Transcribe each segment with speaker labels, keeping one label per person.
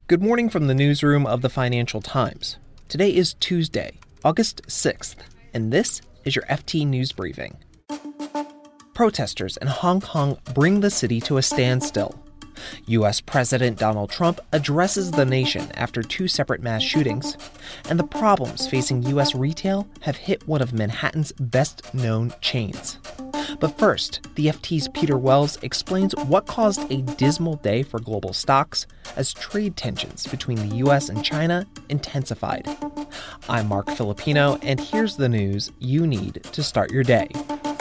Speaker 1: Good morning from the newsroom of the Financial Times. Today is Tuesday, August 6th, and this is your FT News Briefing. Protesters in Hong Kong bring the city to a standstill. U.S. President Donald Trump addresses the nation after two separate mass shootings, and the problems facing U.S. retail have hit one of Manhattan's best-known chains. But first, the FT's Peter Wells explains what caused a dismal day for global stocks as trade tensions between the U.S. and China intensified. I'm Mark Filipino, and here's the news you need to start your day.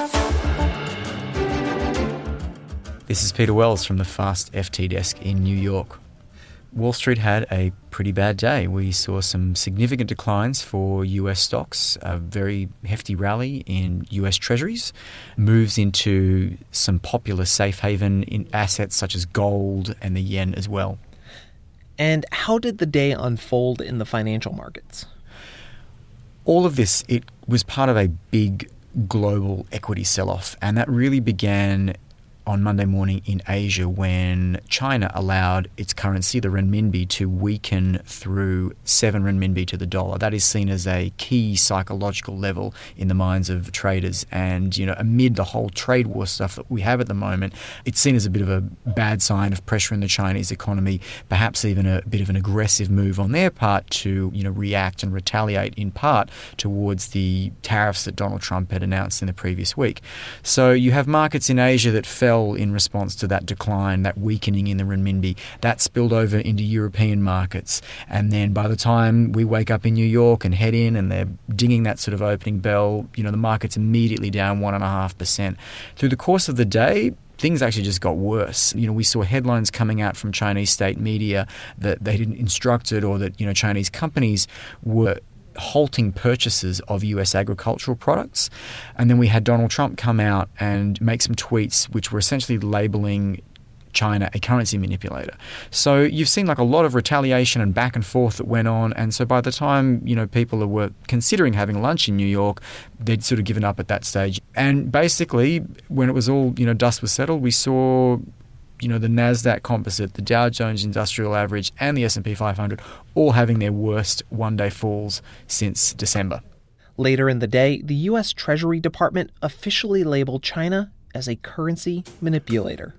Speaker 2: This is Peter Wells from the Fast FT desk in New York. Wall Street had a pretty bad day. We saw some significant declines for US stocks, a very hefty rally in US Treasuries, moves into some popular safe haven in assets such as gold and the yen as well.
Speaker 1: And how did the day unfold in the financial markets?
Speaker 2: All of this, it was part of a big global equity sell-off, and that really began on Monday morning in Asia when China allowed its currency, the renminbi, to weaken through 7 renminbi to the dollar. That is seen as a key psychological level in the minds of traders. And, amid the whole trade war stuff that we have at the moment, it's seen as a bit of a bad sign of pressure in the Chinese economy, perhaps even a bit of an aggressive move on their part to, react and retaliate in part towards the tariffs that Donald Trump had announced in the previous week. So you have markets in Asia that fell in response to that decline, that weakening in the renminbi. That spilled over into European markets. And then by the time we wake up in New York and head in and they're dinging that sort of opening bell, the market's immediately down 1.5%. Through the course of the day, things actually just got worse. We saw headlines coming out from Chinese state media that they didn't instructed or that, Chinese companies were halting purchases of US agricultural products. And then we had Donald Trump come out and make some tweets which were essentially labeling China a currency manipulator. So you've seen a lot of retaliation and back and forth that went on. And so by the time, people were considering having lunch in New York, they'd sort of given up at that stage. And basically, when it was all, dust was settled, we saw the NASDAQ composite, the Dow Jones Industrial Average, and the S&P 500 all having their worst one-day falls since December.
Speaker 1: Later in the day, the U.S. Treasury Department officially labeled China as a currency manipulator.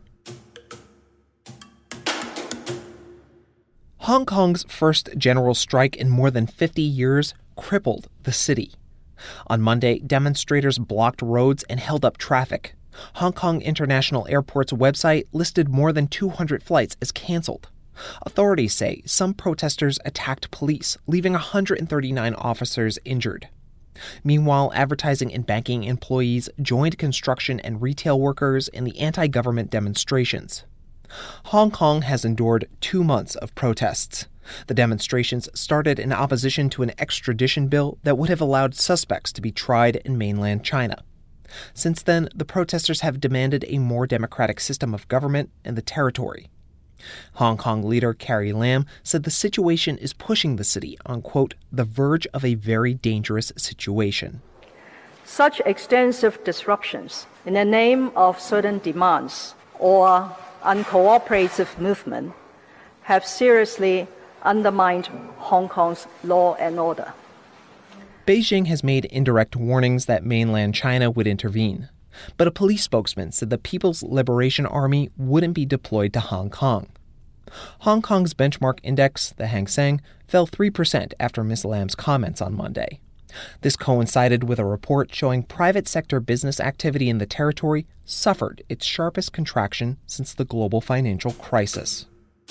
Speaker 1: Hong Kong's first general strike in more than 50 years crippled the city. On Monday, demonstrators blocked roads and held up traffic. Hong Kong International Airport's website listed more than 200 flights as canceled. Authorities say some protesters attacked police, leaving 139 officers injured. Meanwhile, advertising and banking employees joined construction and retail workers in the anti-government demonstrations. Hong Kong has endured 2 months of protests. The demonstrations started in opposition to an extradition bill that would have allowed suspects to be tried in mainland China. Since then, the protesters have demanded a more democratic system of government in the territory. Hong Kong leader Carrie Lam said the situation is pushing the city on, quote, the verge of a very dangerous situation.
Speaker 3: Such extensive disruptions in the name of certain demands or uncooperative movement have seriously undermined Hong Kong's law and order.
Speaker 1: Beijing has made indirect warnings that mainland China would intervene, but a police spokesman said the People's Liberation Army wouldn't be deployed to Hong Kong. Hong Kong's benchmark index, the Hang Seng, fell 3% after Ms. Lam's comments on Monday. This coincided with a report showing private sector business activity in the territory suffered its sharpest contraction since the global financial crisis.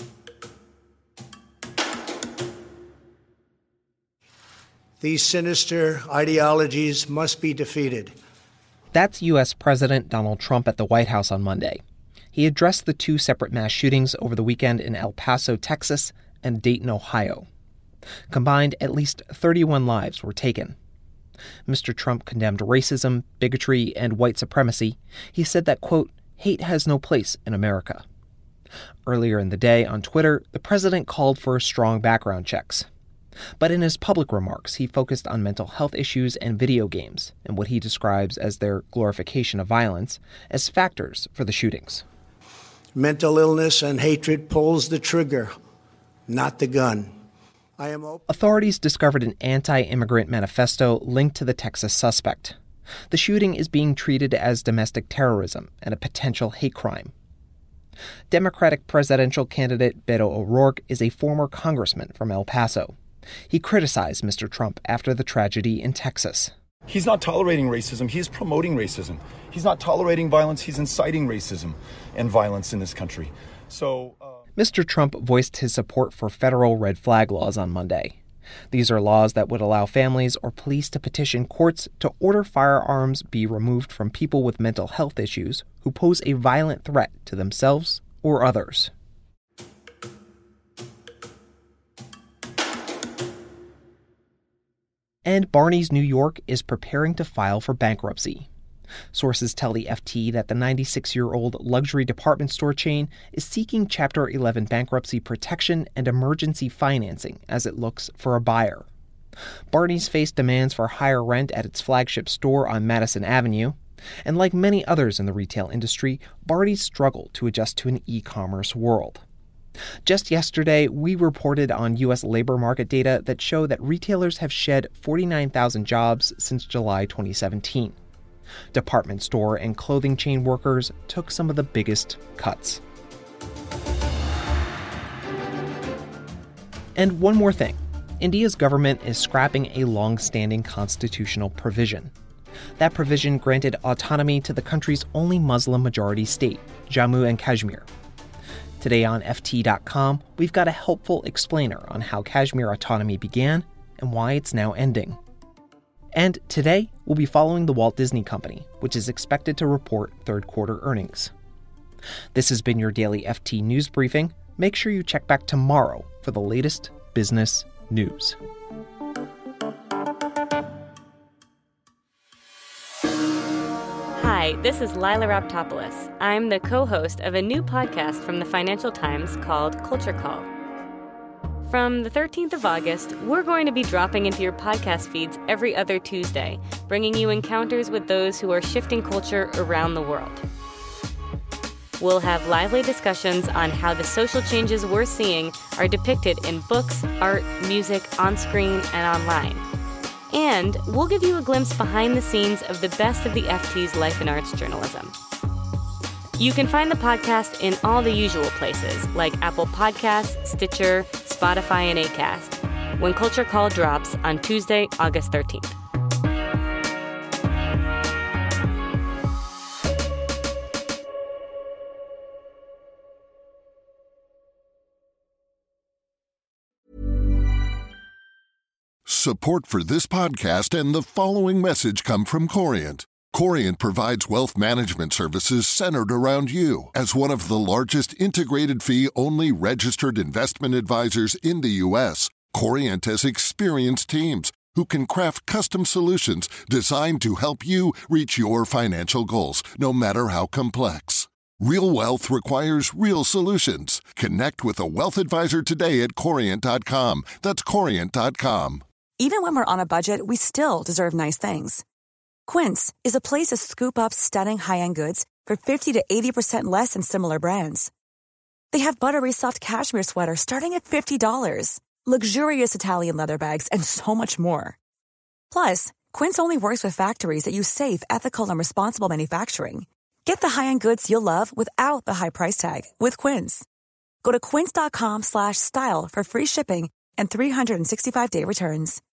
Speaker 4: These sinister ideologies must be defeated.
Speaker 1: That's U.S. President Donald Trump at the White House on Monday. He addressed the two separate mass shootings over the weekend in El Paso, Texas, and Dayton, Ohio. Combined, at least 31 lives were taken. Mr. Trump condemned racism, bigotry, and white supremacy. He said that, quote, hate has no place in America. Earlier in the day on Twitter, the president called for strong background checks. But in his public remarks, he focused on mental health issues and video games, and what he describes as their glorification of violence, as factors for the shootings.
Speaker 4: Mental illness and hatred pulls the trigger, not the gun.
Speaker 1: Authorities discovered an anti-immigrant manifesto linked to the Texas suspect. The shooting is being treated as domestic terrorism and a potential hate crime. Democratic presidential candidate Beto O'Rourke is a former congressman from El Paso. He criticized Mr. Trump after the tragedy in Texas.
Speaker 5: He's not tolerating racism. He's promoting racism. He's not tolerating violence. He's inciting racism and violence in this country.
Speaker 1: Mr. Trump voiced his support for federal red flag laws on Monday. These are laws that would allow families or police to petition courts to order firearms be removed from people with mental health issues who pose a violent threat to themselves or others. And Barney's New York is preparing to file for bankruptcy. Sources tell the FT that the 96-year-old luxury department store chain is seeking Chapter 11 bankruptcy protection and emergency financing as it looks for a buyer. Barney's faced demands for higher rent at its flagship store on Madison Avenue, and like many others in the retail industry, Barney's struggled to adjust to an e-commerce world. Just yesterday, we reported on U.S. labor market data that show that retailers have shed 49,000 jobs since July 2017. Department store and clothing chain workers took some of the biggest cuts. And one more thing. India's government is scrapping a long-standing constitutional provision. That provision granted autonomy to the country's only Muslim-majority state, Jammu and Kashmir. Today on FT.com, we've got a helpful explainer on how Kashmir autonomy began and why it's now ending. And today, we'll be following the Walt Disney Company, which is expected to report third-quarter earnings. This has been your daily FT News Briefing. Make sure you check back tomorrow for the latest business news.
Speaker 6: Hi, this is Lila Raptopoulos. I'm the co-host of a new podcast from the Financial Times called Culture Call. From the 13th of August, we're going to be dropping into your podcast feeds every other Tuesday, bringing you encounters with those who are shifting culture around the world. We'll have lively discussions on how the social changes we're seeing are depicted in books, art, music, on screen, and online. And we'll give you a glimpse behind the scenes of the best of the FT's life and arts journalism. You can find the podcast in all the usual places, like Apple Podcasts, Stitcher, Spotify, and Acast, when Culture Call drops on Tuesday, August 13th.
Speaker 7: Support for this podcast and the following message come from Corient. Corient provides wealth management services centered around you. As one of the largest integrated fee-only registered investment advisors in the U.S., Corient has experienced teams who can craft custom solutions designed to help you reach your financial goals, no matter how complex. Real wealth requires real solutions. Connect with a wealth advisor today at Corient.com. That's Corient.com.
Speaker 8: Even when we're on a budget, we still deserve nice things. Quince is a place to scoop up stunning high-end goods for 50 to 80% less than similar brands. They have buttery soft cashmere sweaters starting at $50, luxurious Italian leather bags, and so much more. Plus, Quince only works with factories that use safe, ethical, and responsible manufacturing. Get the high-end goods you'll love without the high price tag with Quince. Go to quince.com/style for free shipping and 365-day returns.